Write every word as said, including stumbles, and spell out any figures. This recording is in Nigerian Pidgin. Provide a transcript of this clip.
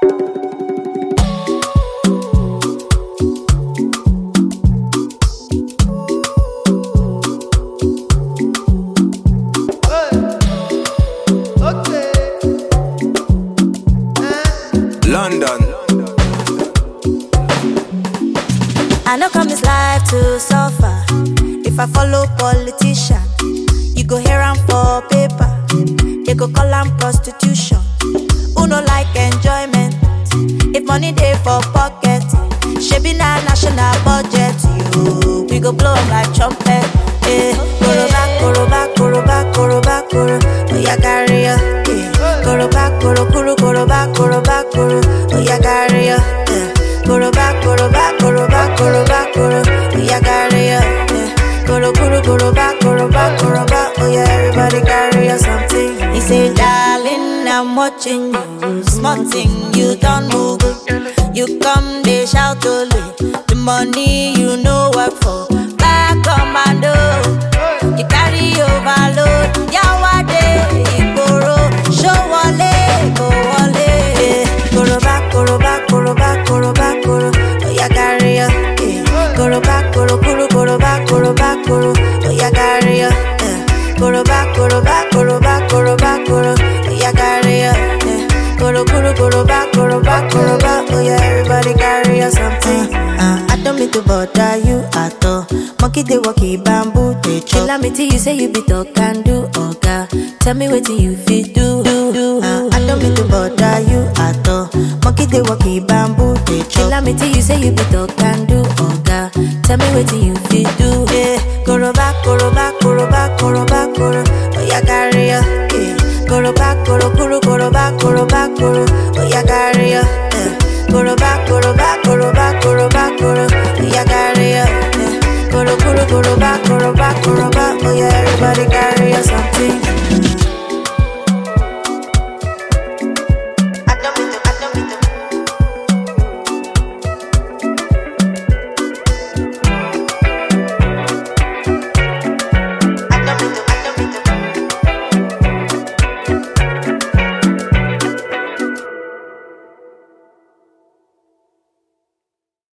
London. I know come this life to suffer. If I follow politician, you go hear am for paper. They go call am prostitution. Who no like enjoyment? If money dey for pocket, shebi na national budget. You, we go blow am like trumpet. Eh, koroba, koroba, koroba, koroba, koro. Oya carry ya. Eh, koroba, koro, koro, koroba, koroba, koro. Oya carry ya. Eh, koroba, koroba, koroba, koroba, koro. Oya carry ya. Eh, koro, koro, koroba, koroba, koroba. Oya everybody carry ya something. He say, darling, I'm watching you. Small thing, you don't move. You come, they shout only. The money you know work for. Back commando, you carry overload. Yawade, Igboro, show wale, go wale. Koroba, koroba, koroba, koroba, koro. Oya carry ya. Koroba, koro, koro, koroba, koroba, koro. Oya carry ya. Koroba, koroba, koroba, koroba, koro. Oya carry ya. Koro, koro, koroba, koroba, koroba. Oya everybody carry ya something. Uh, I don't mean to bother you at all. Monkey they walkie bamboo they chop. Tell me till you say you be talk and do oga. Tell me what you fit do. do, do. Uh, I don't mean to bother you at all. Monkey they walkie bamboo they chop. Tell me till you say you be talk and do oga. Tell me what you fit do. Yeah, koroba, koroba, koroba, koroba, koro. Oya carry ya. Yeah, koroba, koro, koro, koroba, koroba, koro. Oya carry ya. Yeah, koroba, koroba, koroba, koroba.